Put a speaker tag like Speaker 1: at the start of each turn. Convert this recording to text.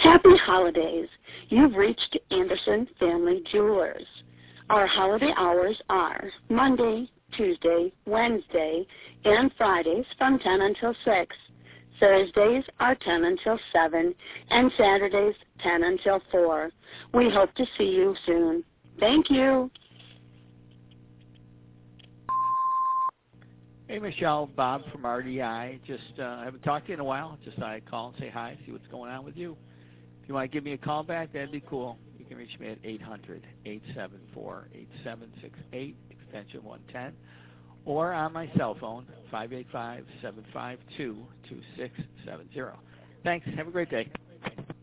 Speaker 1: Happy holidays. You've reached Anderson Family Jewelers. Our holiday hours are Monday, Tuesday, Wednesday, and Fridays from 10 until 6. Thursdays are 10 until 7, and Saturdays 10 until 4. We hope to see you soon. Thank you.
Speaker 2: Hey, Michelle, Bob from RDI. Just haven't talked to you in a while. Just thought I'd call and say hi, see what's going on with you. If you want to give me a call back, that'd be cool. You can reach me at 800-874-8768, extension 110, or on my cell phone, 585-752-2670. Thanks. Have a great day.